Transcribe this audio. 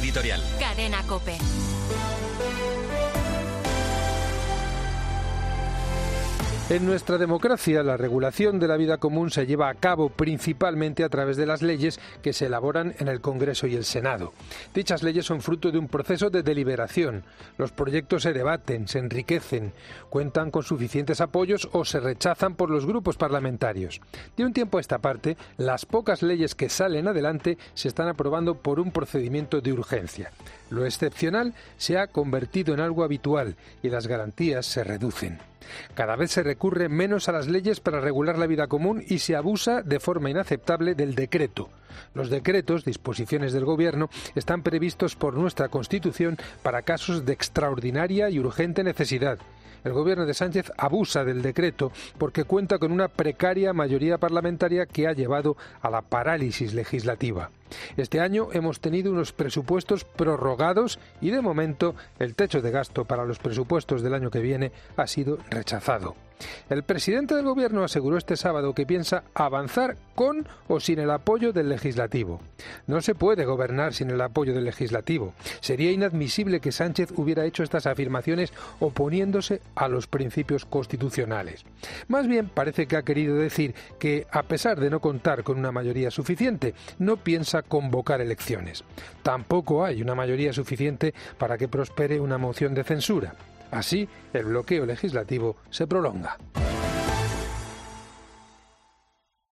editorial. Cadena COPE. En nuestra democracia, la regulación de la vida común se lleva a cabo principalmente a través de las leyes que se elaboran en el Congreso y el Senado. Dichas leyes son fruto de un proceso de deliberación. Los proyectos se debaten, se enriquecen, cuentan con suficientes apoyos o se rechazan por los grupos parlamentarios. De un tiempo a esta parte, las pocas leyes que salen adelante se están aprobando por un procedimiento de urgencia. Lo excepcional se ha convertido en algo habitual y las garantías se reducen. Cada vez se recurre menos a las leyes para regular la vida común y se abusa de forma inaceptable del decreto. Los decretos, disposiciones del Gobierno, están previstos por nuestra Constitución para casos de extraordinaria y urgente necesidad. El Gobierno de Sánchez abusa del decreto porque cuenta con una precaria mayoría parlamentaria que ha llevado a la parálisis legislativa. Este año hemos tenido unos presupuestos prorrogados y, de momento, el techo de gasto para los presupuestos del año que viene ha sido rechazado. El presidente del Gobierno aseguró este sábado que piensa avanzar con o sin el apoyo del Legislativo. No se puede gobernar sin el apoyo del Legislativo. Sería inadmisible que Sánchez hubiera hecho estas afirmaciones oponiéndose a los principios constitucionales. Más bien parece que ha querido decir que, a pesar de no contar con una mayoría suficiente, no piensa convocar elecciones. Tampoco hay una mayoría suficiente para que prospere una moción de censura. Así, el bloqueo legislativo se prolonga.